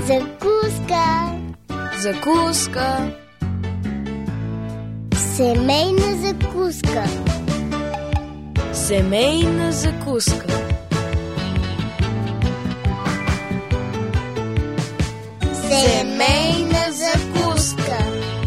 Закуска. Закуска. Семейна закуска. Семейна закуска. Семейна закуска.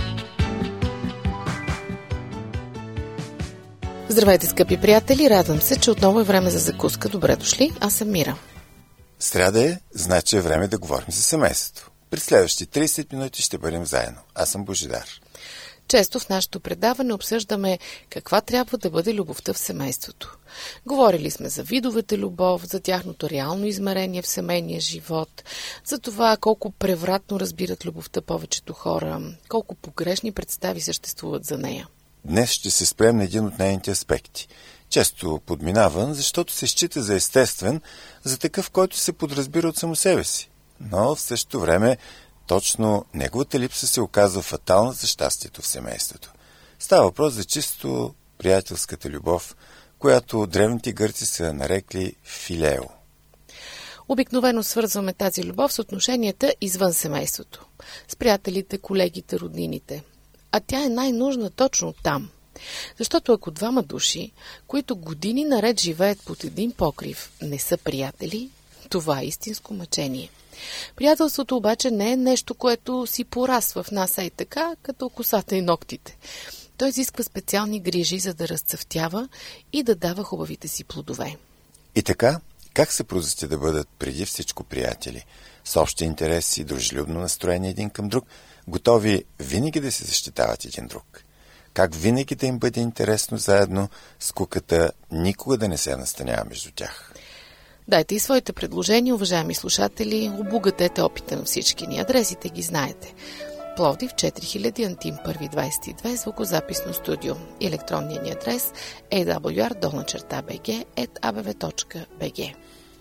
Здравейте, скъпи приятели! Радвам се, че отново е време за закуска. Добре дошли, аз съм Мира. Сряда е, значи е време да говорим за семейството. През следващите 30 минути ще бъдем заедно. Аз съм Божидар. Често в нашето предаване обсъждаме каква трябва да бъде любовта в семейството. Говорили сме за видовете любов, за тяхното реално измерение в семейния живот, за това колко превратно разбират любовта повечето хора, колко погрешни представи съществуват за нея. Днес ще се спрем на един от нейните аспекти. Често подминаван, защото се счита за естествен, за такъв, който се подразбира от само себе си. Но в същото време точно неговата липса се оказва фатална за щастието в семейството. Става въпрос за чисто приятелската любов, която древните гърци са нарекли филео. Обикновено свързваме тази любов с отношенията извън семейството, с приятелите, колегите, роднините. А тя е най-нужна точно там. Защото ако двама души, които години наред живеят под един покрив, не са приятели, това е истинско мъчение. Приятелството обаче не е нещо, което си порасва в нас и така, като косата и ногтите. Той изисква специални грижи, за да разцъфтява и да дава хубавите си плодове. И така, как съпрузите да бъдат преди всичко приятели, с общи интереси, дружелюбно настроение един към друг, готови винаги да се защитават един друг? Как винаги да им бъде интересно заедно, скуката никога да не се настанява между тях? Дайте и своите предложения, уважаеми слушатели, обогатете опита на всички ни. Адресите ги знаете. Пловдив 4000, Антим 1 22, звукозаписно студио. Електронният ни адрес awr@abv.bg.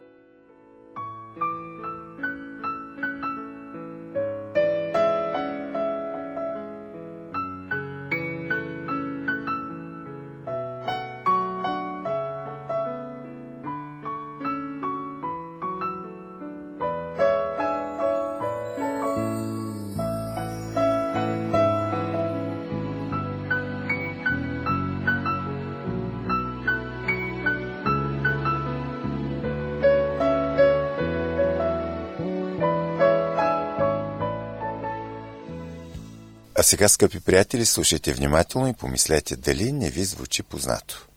А сега, скъпи приятели, слушайте внимателно и помислете дали не ви звучи познато.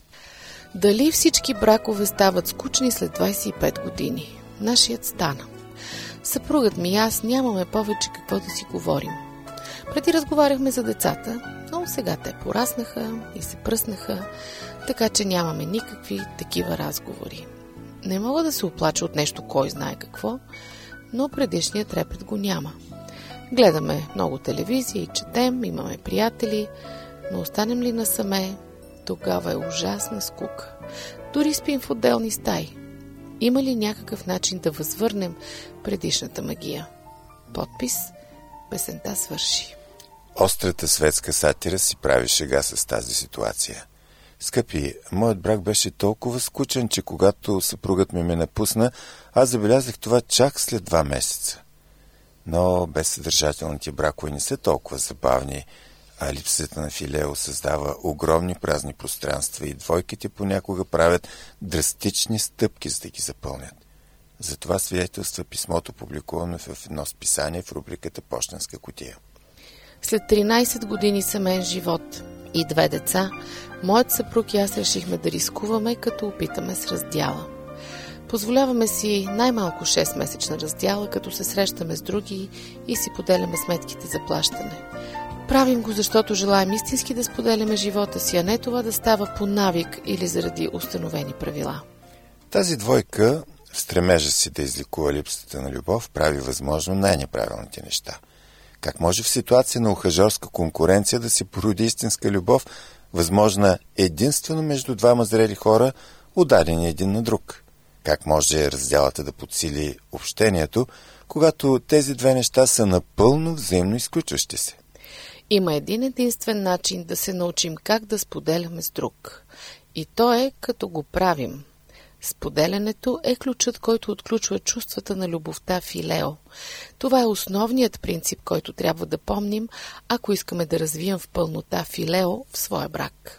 Дали всички бракове стават скучни след 25 години? Нашият стана. Съпругът ми и аз нямаме повече какво да си говорим. Преди разговаряхме за децата, но сега те пораснаха и се пръснаха, така че нямаме никакви такива разговори. Не мога да се оплача от нещо кой знае какво, но предишният трепет го няма. Гледаме много телевизия и четем, имаме приятели, но останем ли насаме, тогава е ужасна скука. Дори спим в отделни стаи. Има ли някакъв начин да възвърнем предишната магия? Подпис: песента свърши. Острата светска сатира си прави шега с тази ситуация. Скъпи, моят брак беше толкова скучен, че когато съпругът ми ме напусна, аз забелязах това чак след 2 месеца. Но безсъдържателните бракове не са толкова забавни, а липсата на филео създава огромни празни пространства и двойките понякога правят драстични стъпки, за да ги запълнят. Затова свидетелства писмото, публикувано в едно списание в рубриката «Пощенска кутия». След 13 години семейен живот и 2 деца, моят съпруг и аз решихме да рискуваме, като опитаме с раздяла. Позволяваме си най-малко 6-месечна раздяла, като се срещаме с други и си поделяме сметките за плащане. Правим го, защото желаем истински да споделяме живота си, а не това да става по навик или заради установени правила. Тази двойка, в стремежа си да излекува липсата на любов, прави възможно най-неправилните неща. Как може в ситуация на ухажорска конкуренция да се породи истинска любов, възможна единствено между двама зрели хора, отдадени един на друг? Как може раздялата да подсили общението, когато тези две неща са напълно взаимно изключващи се? Има един единствен начин да се научим как да споделяме с друг. И то е като го правим. Споделянето е ключът, който отключва чувствата на любовта филео. Това е основният принцип, който трябва да помним, ако искаме да развием в пълнота филео в своя брак.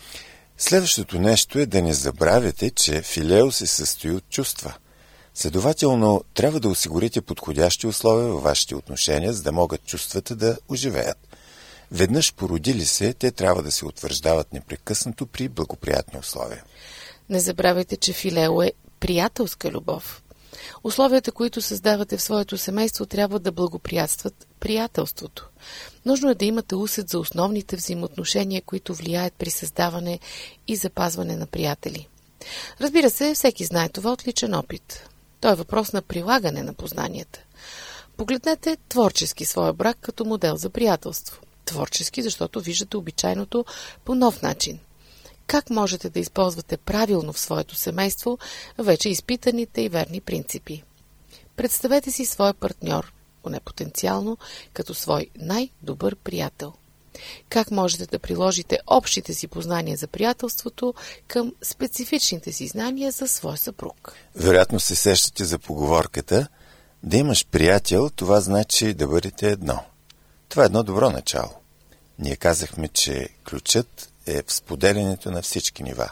Следващото нещо е да не забравяте, че филео се състои от чувства. Следователно, трябва да осигурите подходящи условия във вашите отношения, за да могат чувствата да оживеят. Веднъж породили се, те трябва да се утвърждават непрекъснато при благоприятни условия. Не забравяйте, че филео е приятелска любов. Условията, които създавате в своето семейство, трябва да благоприятстват приятелството. Нужно е да имате усет за основните взаимоотношения, които влияят при създаване и запазване на приятели. Разбира се, всеки знае това от личен опит. То е въпрос на прилагане на познанията. Погледнете творчески своя брак като модел за приятелство. Творчески, защото виждате обичайното по нов начин. Как можете да използвате правилно в своето семейство вече изпитаните и верни принципи? Представете си своя партньор, поне потенциално, като свой най-добър приятел. Как можете да приложите общите си познания за приятелството към специфичните си знания за свой съпруг? Вероятно се сещате за поговорката: да имаш приятел, това значи да бъдете едно. Това е едно добро начало. Ние казахме, че ключът е в споделянето на всички нива.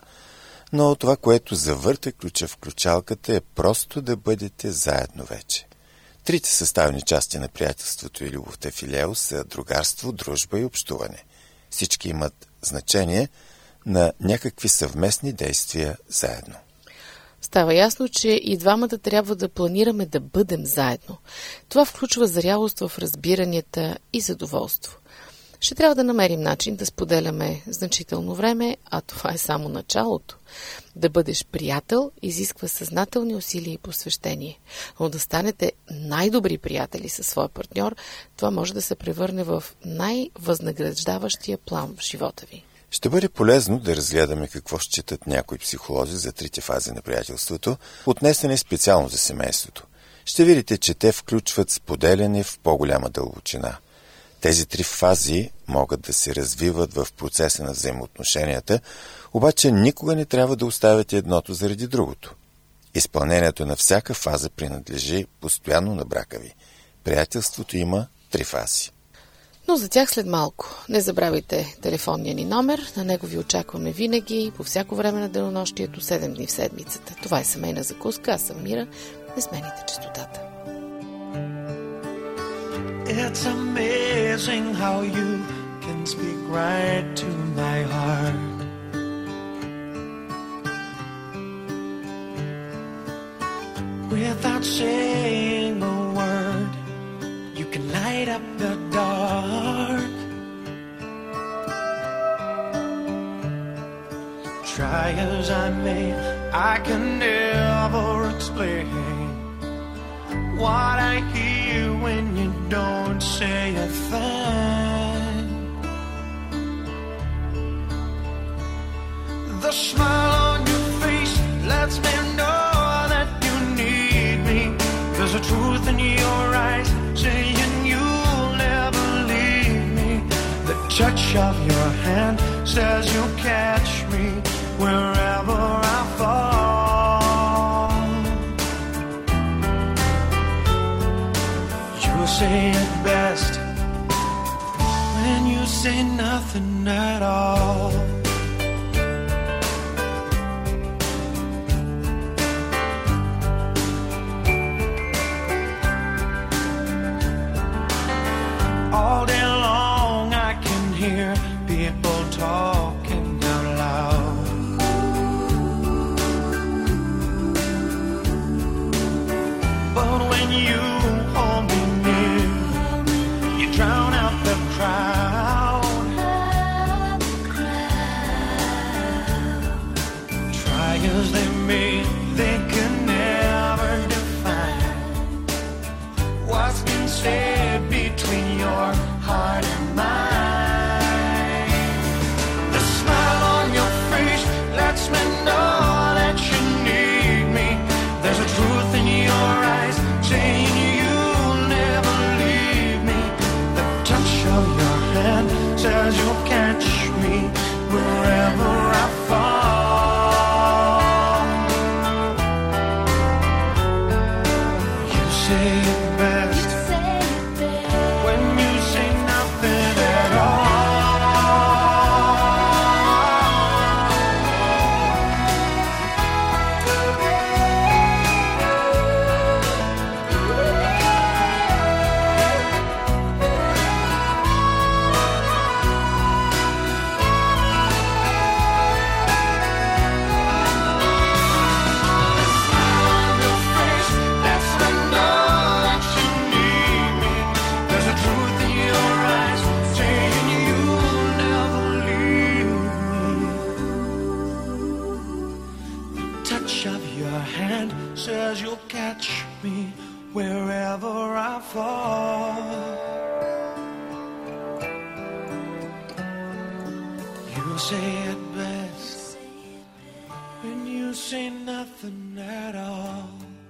Но това, което завърта ключа в ключалката, е просто да бъдете заедно вече. Трите съставни части на приятелството и любовта филео са другарство, дружба и общуване. Всички имат значение на някакви съвместни действия заедно. Става ясно, че и двамата трябва да планираме да бъдем заедно. Това включва зрялост в разбиранията и задоволство. Ще трябва да намерим начин да споделяме значително време, а това е само началото. Да бъдеш приятел изисква съзнателни усилия и посвещение. Но да станете най-добри приятели със своя партньор, това може да се превърне в най-възнаграждаващия план в живота ви. Ще бъде полезно да разгледаме какво считат някои психолози за трите фази на приятелството, отнесени специално за семейството. Ще видите, че те включват споделяне в по-голяма дълбочина. Тези три фази могат да се развиват в процеса на взаимоотношенията, обаче никога не трябва да оставяте едното заради другото. Изпълнението на всяка фаза принадлежи постоянно на брака ви. Приятелството има три фази. Но за тях след малко. Не забравяйте телефонния ни номер, на него ви очакваме винаги, по всяко време на денонощието, 7 дни в седмицата. Това е семейна закуска, аз съм Мира, не смените честотата. It's amazing how you can speak right to my heart. Without saying a word, you can light up the dark. Try as I may, I can never explain what I hear when you don't say a thing. The smile on your face lets me know that you need me. There's a truth in your eyes saying you'll never leave me. The touch of your hand says you'll catch me wherever I fall. You say it best when you say nothing at all. All day long I can hear people talking out loud. But when you hold me near, you drown out the crowd. Try as they may, they can never define what's been said between your heart and mine. The smile on your face lets me know that you need me. There's a truth in your eyes saying say it best when you say nothing at all. Says you'll catch me wherever I fall. You say it best when you say nothing at all.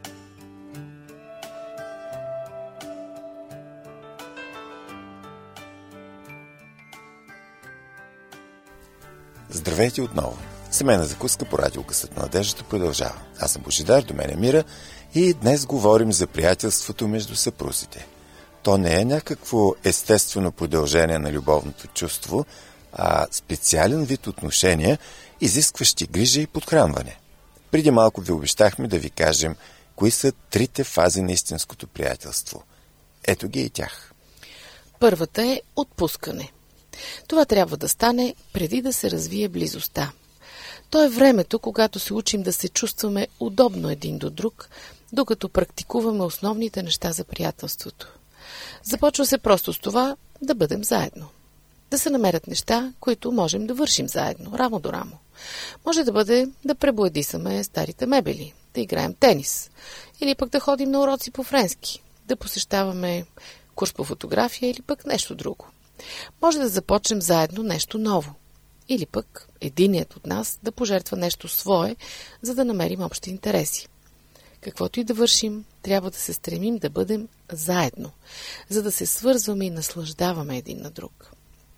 Здравейте отново! Семейна закуска по радиокъсът на надеждата продължава. Аз съм Божидар, до мен е Мира и днес говорим за приятелството между съпрузите. То не е някакво естествено продължение на любовното чувство, а специален вид отношения, изискващи грижа и подхранване. Преди малко ви обещахме да ви кажем кои са трите фази на истинското приятелство. Ето ги и тях. Първата е отпускане. Това трябва да стане преди да се развие близостта. То е времето, когато се учим да се чувстваме удобно един до друг, докато практикуваме основните неща за приятелството. Започва се просто с това да бъдем заедно. Да се намерят неща, които можем да вършим заедно, рамо до рамо. Може да бъде да пребоядисаме старите мебели, да играем тенис, или пък да ходим на уроци по френски, да посещаваме курс по фотография или пък нещо друго. Може да започнем заедно нещо ново. Или пък единият от нас да пожертва нещо свое, за да намерим общи интереси. Каквото и да вършим, трябва да се стремим да бъдем заедно, за да се свързваме и наслаждаваме един на друг.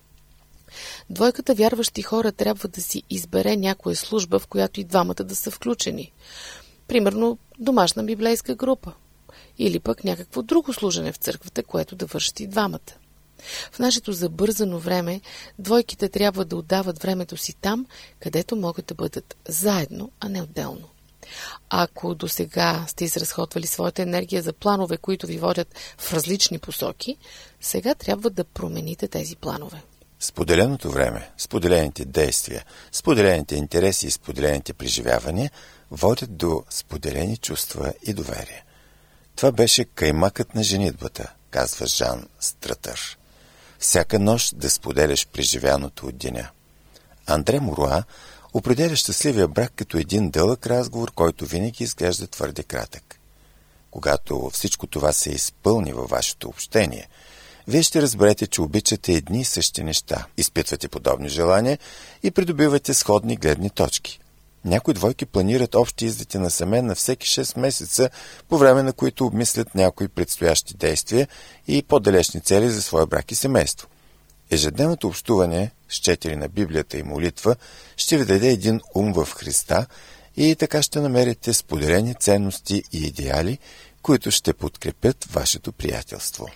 Двойката вярващи хора трябва да си избере някоя служба, в която и двамата да са включени. Примерно домашна библейска група. Или пък някакво друго служене в църквата, което да вършат и двамата. В нашето забързано време двойките трябва да отдават времето си там, където могат да бъдат заедно, а не отделно. Ако досега сте изразходвали своята енергия за планове, които ви водят в различни посоки, сега трябва да промените тези планове. Споделеното време, споделените действия, споделените интереси и споделените преживявания водят до споделени чувства и доверие. Това беше каймакът на женитбата, казва Жан Стратър. Всяка нощ да споделяш преживяното от деня. Андре Муруа определя щастливия брак като един дълъг разговор, който винаги изглежда твърде кратък. Когато всичко това се изпълни във вашето общение, вие ще разберете, че обичате едни и същи неща, изпитвате подобни желания и придобивате сходни гледни точки. Някои двойки планират общи излети насаме на всеки 6 месеца, по време на които обмислят някои предстоящи действия и по-далечни цели за своя брак и семейство. Ежедневното общуване с четене на Библията и молитва ще ви даде един ум в Христа и така ще намерите споделени ценности и идеали, които ще подкрепят вашето приятелство.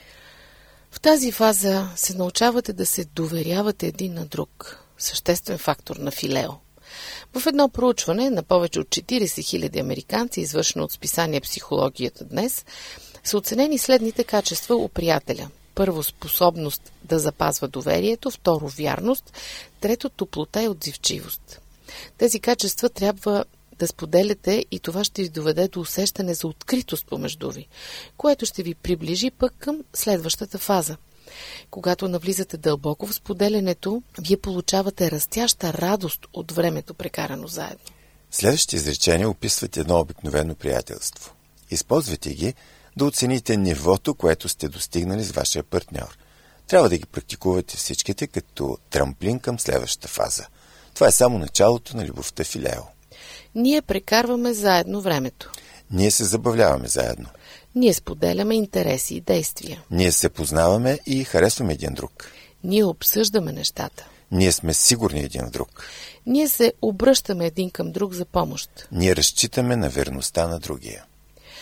В тази фаза се научавате да се доверявате един на друг. Съществен фактор на филео. В едно проучване на повече от 40 000 американци, извършено от списание Психологията днес, са оценени следните качества у приятеля. Първо, способност да запазва доверието, второ, вярност, трето, топлота и отзивчивост. Тези качества трябва да споделяте и това ще ви доведе до усещане за откритост помежду ви, което ще ви приближи пък към следващата фаза. Когато навлизате дълбоко в споделянето, вие получавате растяща радост от времето прекарано заедно. Следващите изречения описват едно обикновено приятелство. Използвайте ги да оцените нивото, което сте достигнали с вашия партньор. Трябва да ги практикувате всичките като трамплин към следващата фаза. Това е само началото на любовта филео. Ние прекарваме заедно времето. Ние се забавляваме заедно. Ние споделяме интереси и действия. Ние се познаваме и харесваме един друг. Ние обсъждаме нещата. Ние сме сигурни един в друг. Ние се обръщаме един към друг за помощ. Ние разчитаме на верността на другия.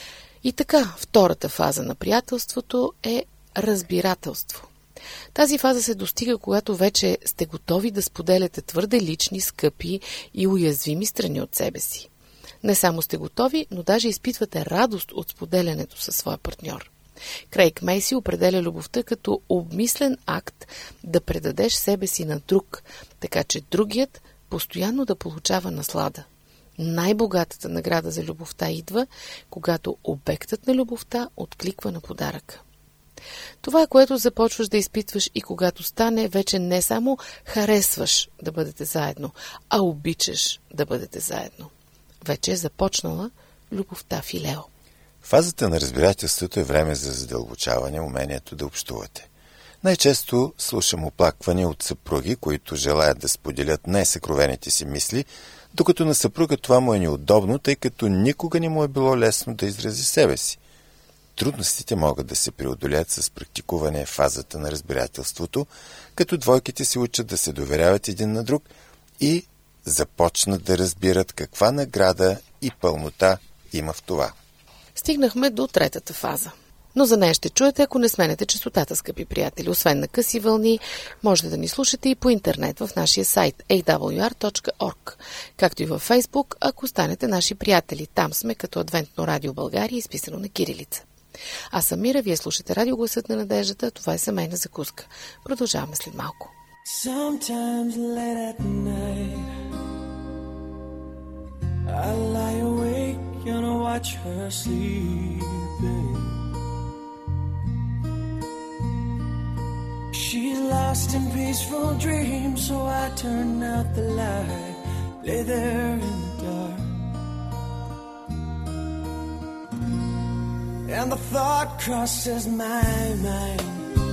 И така, втората фаза на приятелството е разбирателство. Тази фаза се достига, когато вече сте готови да споделяте твърде лични, скъпи и уязвими страни от себе си. Не само сте готови, но даже изпитвате радост от споделянето със своя партньор. Крейг Мейси определя любовта като обмислен акт да предадеш себе си на друг, така че другият постоянно да получава наслада. Най-богатата награда за любовта идва, когато обектът на любовта откликва на подаръка. Това е, което започваш да изпитваш и когато стане, вече не само харесваш да бъдете заедно, а обичаш да бъдете заедно. Вече е започнала любовта филео. Фазата на разбирателството е време за задълбочаване, умението да общувате. Най-често слушам оплаквания от съпруги, които желаят да споделят най-съкровените си мисли, докато на съпруга това му е неудобно, тъй като никога не му е било лесно да изрази себе си. Трудностите могат да се преодолят с практикуване в фазата на разбирателството, като двойките се учат да се доверяват един на друг и започнат да разбират каква награда и пълнота има в това. Стигнахме до третата фаза. Но за нея ще чуете, ако не сменете честотата, скъпи приятели. Освен на къси вълни, можете да ни слушате и по интернет в нашия сайт awr.org, както и във Фейсбук, ако станете наши приятели. Там сме като Адвентно радио България, изписано на кирилица. Аз съм Мира, вие слушате Радио Гласът на надеждата, това е семейна закуска. Продължаваме след малко. Sometimes late at night I lie awake and I watch her sleeping. She's lost in peaceful dreams, so I turn out the light, lay there in the dark. And the thought crosses my mind,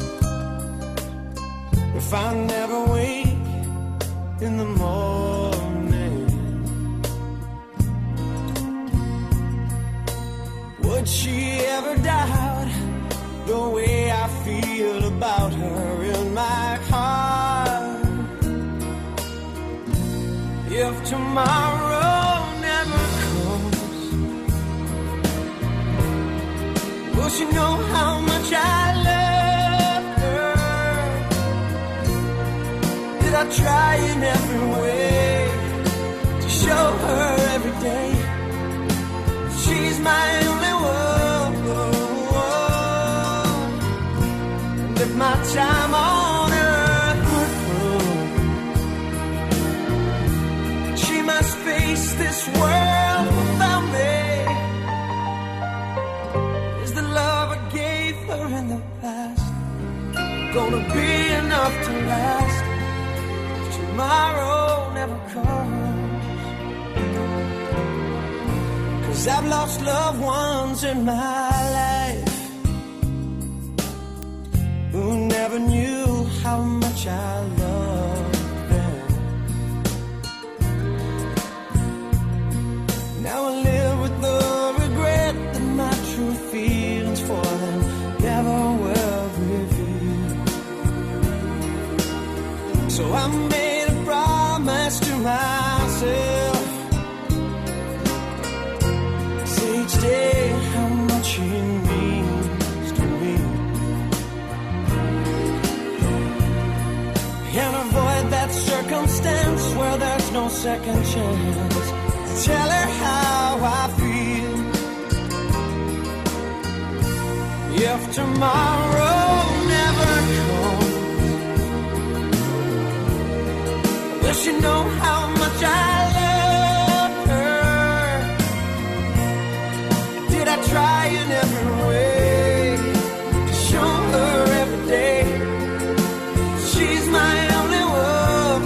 if I never wake in the morning, would she ever doubt the way I feel about her in my heart? If tomorrow never comes, will she know how much I love her? Did I try in every way to show her every day she's my only one? And if my time on earth were through, she must face this world without me. Is the love I gave her in the past gonna be enough to last if tomorrow never comes? 'Cause I've lost loved ones in my life who never knew how much I loved them. Now I live with the regret that my true feelings for them never were revealed. So I made a promise to myself, each day how much it means to me, and avoid that circumstance where there's no second chance. Tell her how I feel. If tomorrow never comes, will she know how much I love her? Did I try in every way to show her every day she's my only one?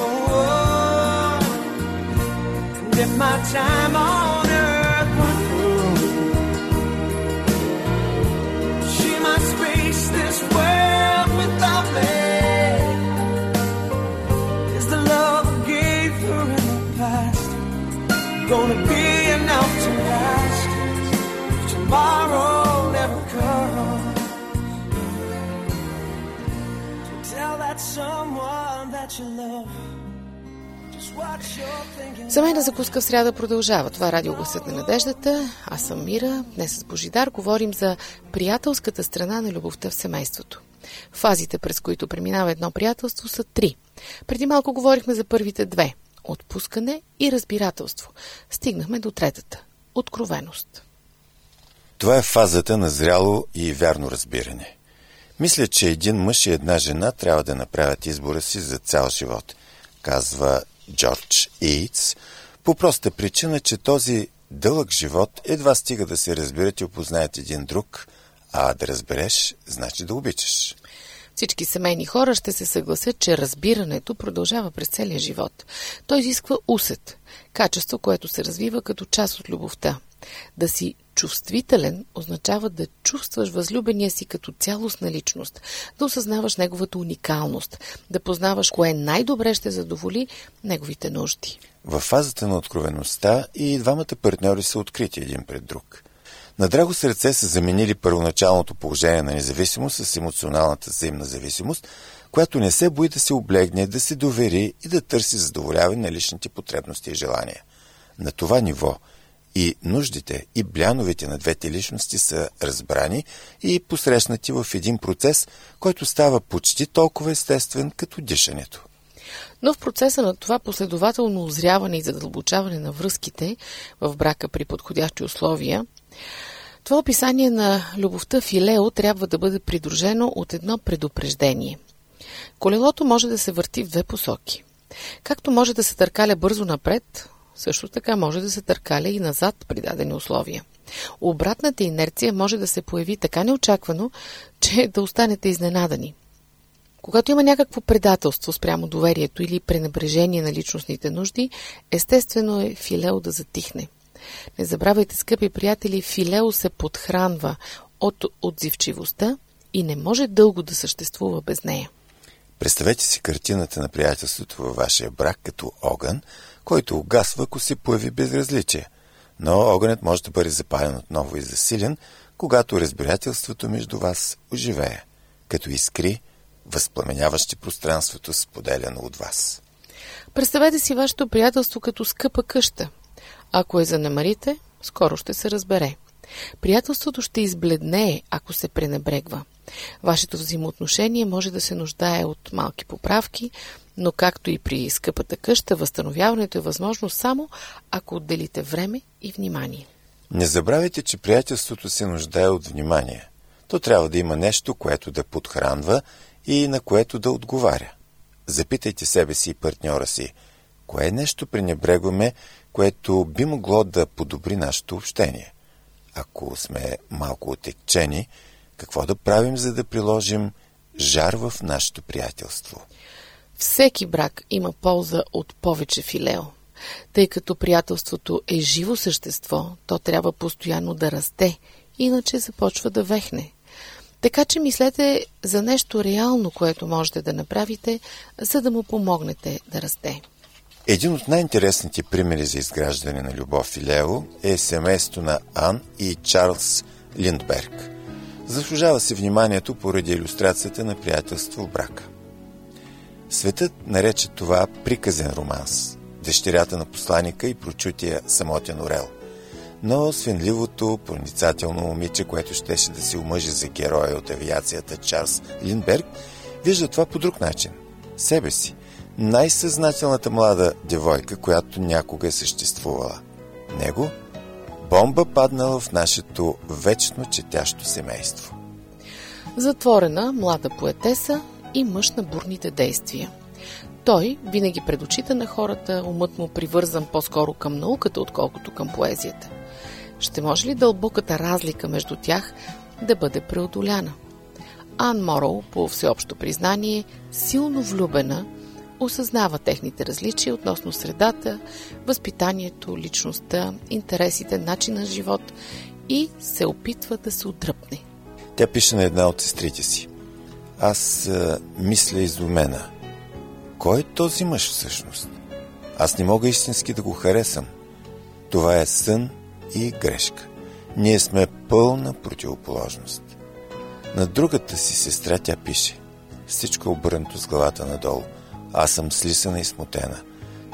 And if my time on earth were through, she must face this world without me. Is the love I gave her in the past gonna be enough to last if tomorrow never comes? To tell that someone that you love, just Семейна закуска в сряда продължава. Това е радио Гласът на надеждата. Аз съм Мира. Днес с Божидар говорим за приятелската страна на любовта в семейството. Фазите, през които преминава едно приятелство, са 3. Преди малко говорихме за първите 2 – отпускане и разбирателство. Стигнахме до 3-та – откровеност. Това е фазата на зряло и вярно разбиране. Мисля, че един мъж и една жена трябва да направят избора си за цял живот, казва Джордж Ийтс, по проста причина, че този дълъг живот едва стига да се разберат и опознаят един друг, а да разбереш, значи да обичаш. Всички семейни хора ще се съгласят, че разбирането продължава през целия живот. Той изисква усет, качество, което се развива като част от любовта. Да си чувствителен означава да чувстваш възлюбения си като цялостна личност, да осъзнаваш неговата уникалност, да познаваш кое най-добре ще задоволи неговите нужди. В фазата на откровеността и двамата партньори са открити един пред друг. На драго сърце са заменили първоначалното положение на независимост с емоционалната взаимна зависимост, която не се бои да се облегне, да се довери и да търси задоволяване на личните потребности и желания. На това ниво и нуждите, и бляновете на двете личности са разбрани и посрещнати в един процес, който става почти толкова естествен като дишането. Но в процеса на това последователно озряване и задълбочаване на връзките в брака при подходящи условия, това описание на любовта филео трябва да бъде придружено от едно предупреждение. Колелото може да се върти в 2 посоки. Както може да се търкаля бързо напред, също така може да се търкаля и назад при дадени условия. Обратната инерция може да се появи така неочаквано, че да останете изненадани. Когато има някакво предателство спрямо доверието или пренебрежение на личностните нужди, естествено е филео да затихне. Не забравяйте, скъпи приятели, филео се подхранва от отзивчивостта и не може дълго да съществува без нея. Представете си картината на приятелството във вашия брак като огън, който угасва, ако се появи безразличие. Но огънят може да бъде запален отново и засилен, когато разбирателството между вас оживее, като искри, възпламеняващи пространството, споделяно от вас. Представете си вашето приятелство като скъпа къща. Ако я занемарите, скоро ще се разбере. Приятелството ще избледнее, ако се пренебрегва. Вашето взаимоотношение може да се нуждае от малки поправки, но както и при скъпата къща, възстановяването е възможно само ако отделите време и внимание. Не забравяйте, че приятелството се нуждае от внимание. То трябва да има нещо, което да подхранва и на което да отговаря. Запитайте себе си и партньора си, кое нещо пренебрегваме, което би могло да подобри нашето общение. Ако сме малко отекчени, какво да правим, за да приложим жар в нашето приятелство? Всеки брак има полза от повече филео. Тъй като приятелството е живо същество, то трябва постоянно да расте, иначе започва да вехне. Така че мислете за нещо реално, което можете да направите, за да му помогнете да расте. Един от най-интересните примери за изграждане на любов филео е семейството на Ан и Чарлз Линдберг. Заслужава се вниманието поради илюстрацията на приятелство в брака. Светът нарече това приказен романс, дъщерята на посланика и прочутия самотен орел. Но свенливото, проницателно момиче, което щеше да се омъжи за героя от авиацията Чарлз Линдберг, вижда това по друг начин. Себе си. Най-съзнателната млада девойка, която някога е съществувала. Него – бомба паднала в нашето вечно четящо семейство. Затворена, млада поетеса и мъж на бурните действия. Той винаги пред очите на хората, умът му привързан по-скоро към науката, отколкото към поезията. Ще може ли дълбоката разлика между тях да бъде преодоляна? Ан Мороу, по всеобщо признание, силно влюбена, осъзнава техните различия относно средата, възпитанието, личността, интересите, начин на живот и се опитва да се отдръпне. Тя пише на една от сестрите си: аз мисля изумена. Кой е този мъж всъщност? Аз не мога истински да го харесам. Това е сън и грешка. Ние сме пълна противоположност. На другата си сестра тя пише: всичко е обърнато с главата надолу. Аз съм слисана и смутена.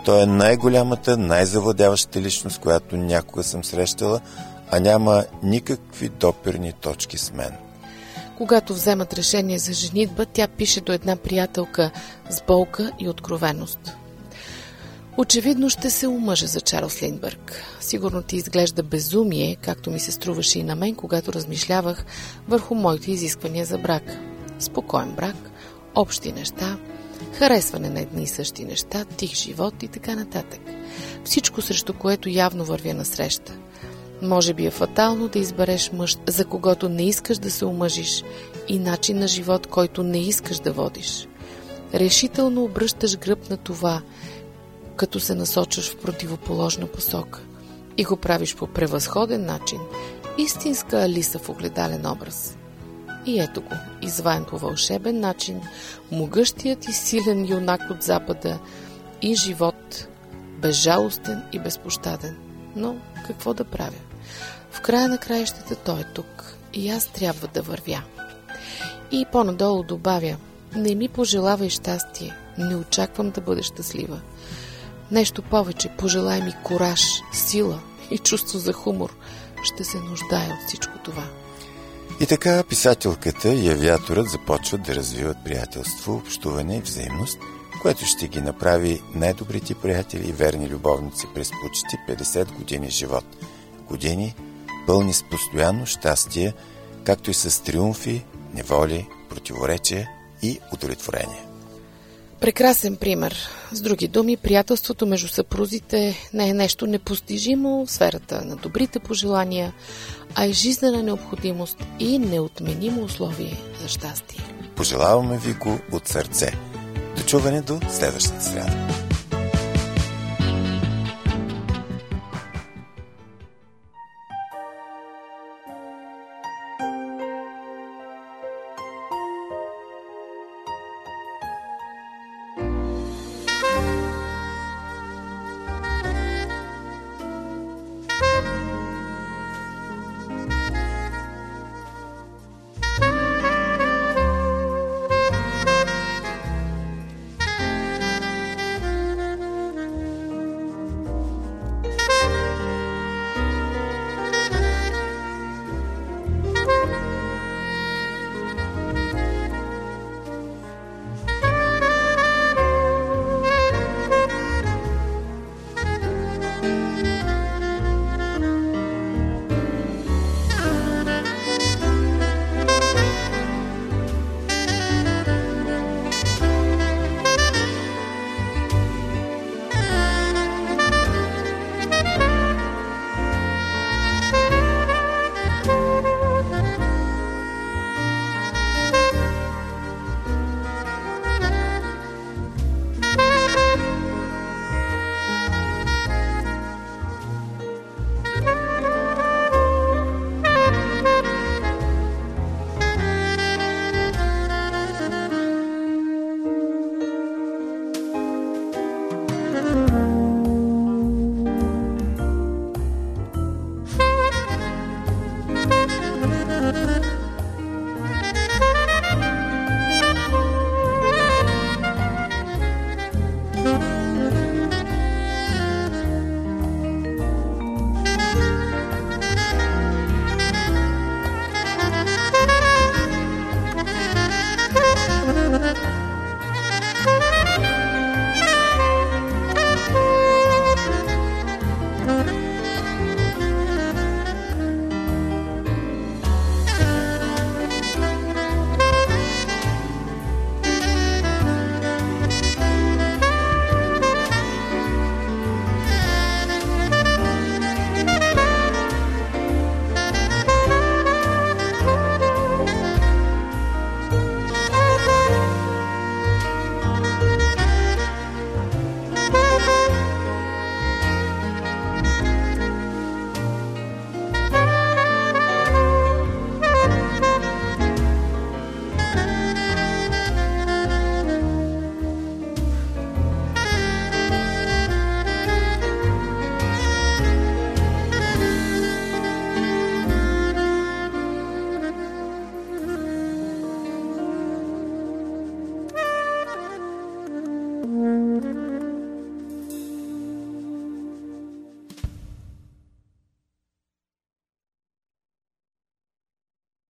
Той е най-голямата, най-завладяваща личност, която някога съм срещала, а няма никакви допирни точки с мен. Когато вземат решение за женитба, тя пише до една приятелка с болка и откровеност. Очевидно ще се омъжа за Чарлз Линдбърг. Сигурно ти изглежда безумие, както ми се струваше и на мен, когато размишлявах върху моите изисквания за брак. Спокоен брак, общи неща, харесване на едни и същи неща, тих живот и така нататък. Всичко, срещу което явно вървя насреща. Може би е фатално да избереш мъж, за когото не искаш да се омъжиш, и начин на живот, който не искаш да водиш. Решително обръщаш гръб на това, като се насочваш в противоположна посока, и го правиш по превъзходен начин, истинска Алиса в огледален образ. И ето го, изваян по вълшебен начин, могъщият и силен юнак от Запада и живот, безжалостен и безпощаден. Но какво да правя? В края на краищата той е тук и аз трябва да вървя. И по-надолу добавя: не ми пожелавай щастие, не очаквам да бъдеш щастлива. Нещо повече, пожелай ми кураж, сила и чувство за хумор. Ще се нуждая от всичко това. И така писателката и авиаторът започват да развиват приятелство, общуване и взаимност, което ще ги направи най-добрите приятели и верни любовници през почти 50 години живот. Години пълни с постоянно щастие, както и с триумфи, неволи, противоречия и удовлетворение. Прекрасен пример. С други думи, приятелството между съпрузите не е нещо непостижимо в сферата на добрите пожелания, а е жизнена необходимост и неотменимо условие за щастие. Пожелаваме ви го от сърце. До чуване до следващата сряда.